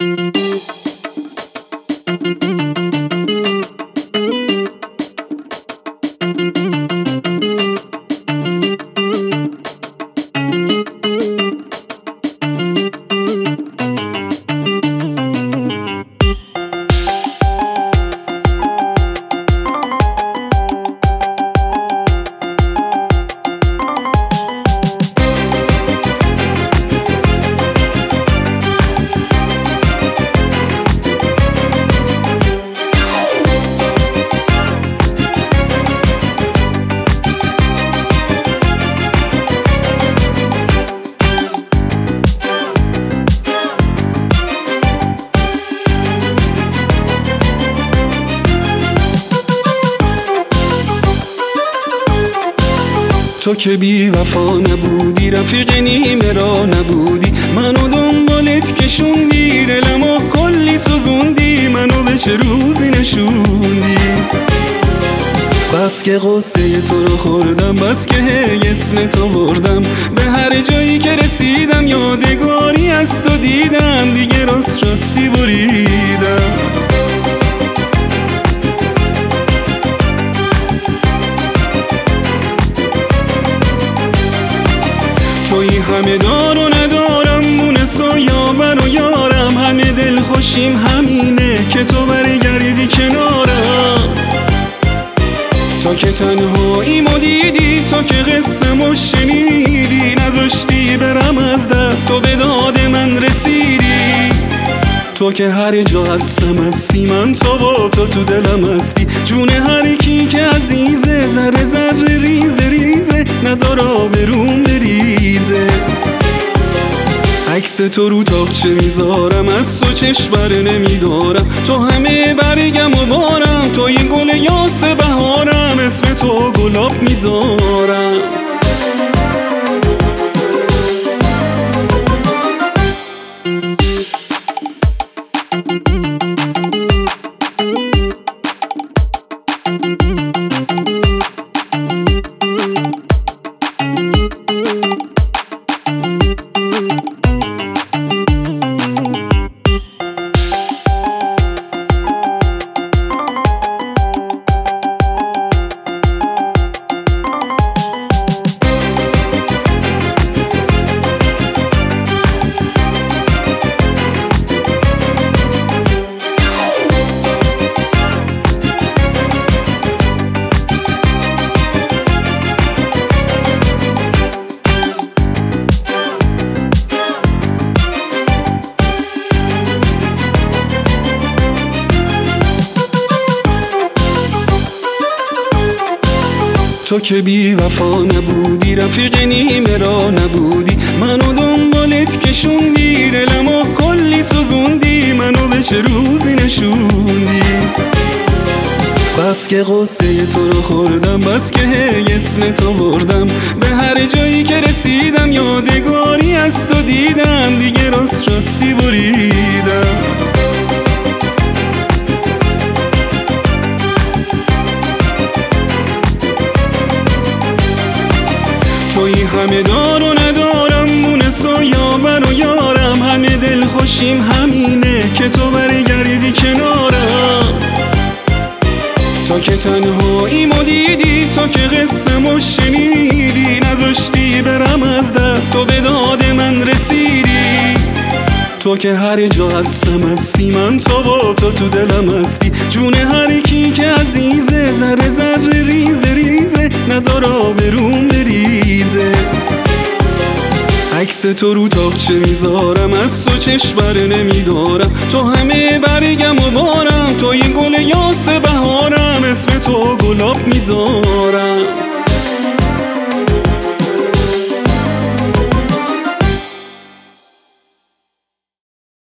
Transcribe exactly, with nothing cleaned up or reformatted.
تو که بی وفا نبودی، رفیق نیمه را نبودی، منو دنبالت کشوندی، دلمو کلی سوزوندی، منو به چه روزی نشوندی. بس که قصه تو رو خوردم، بس که هی اسم تو بردم، به هر جایی که رسیدم یادگاری از تو دیدم، دیگه راست راستی بریدم. توی همه دار و ندارم، مونس و یاور و یارم، همه دل خوشیم همینه که تو برگردی کنارم. تا که تنهاییمو دیدی، تا که قصه‌مو شنیدی، نذاشتی برم از دست، تو به داد من رسیدی. تو که هر جا هستم هستی، من تو با تو تو دلم هستی، جون هر کی که عزیزه، ذره ذره ریزه ریزه، نذار آبروم بریزه. عکس تو رو تاقچه میذارم، از تو چشم بر نمیدارم، تو همه برگم و بارم، تو این گل یاس بهارم، اسم تو گلاب میذارم. تو که بی وفا نبودی، رفیق نیمه را نبودی، منو دنبالت کشوندی، دلمو کلی سوزوندی، منو به چه روزی نشوندی. بس که قصه تو رو خوردم، بس که هی اسم تو بردم، به هر جایی که رسیدم یادگاری از تو دیدم، دیگه راست راستی بریدم. توی همه دار و ندارم، مونس و یاور و یارم، همه دل خوشیم همینه که تو برگردی کنارم. تا که تنهاییمو دیدی، تا که قصه‌مو شنیدی، نذاشتی برم از دست، تو به داد من رسیدی. تو که هر جا هستم هستی، من تو با تو تو دلم هستی، جون هر کی که عزیزه، ذره ذره ریزه ریزه، نذار آبروم بریزه. عکس تو رو تاقچه میذارم، از تو چشم بر نمیدارم، تو همه برگم و بارم، تو این گل یاس بهارم، اسم تو گلاب میذارم.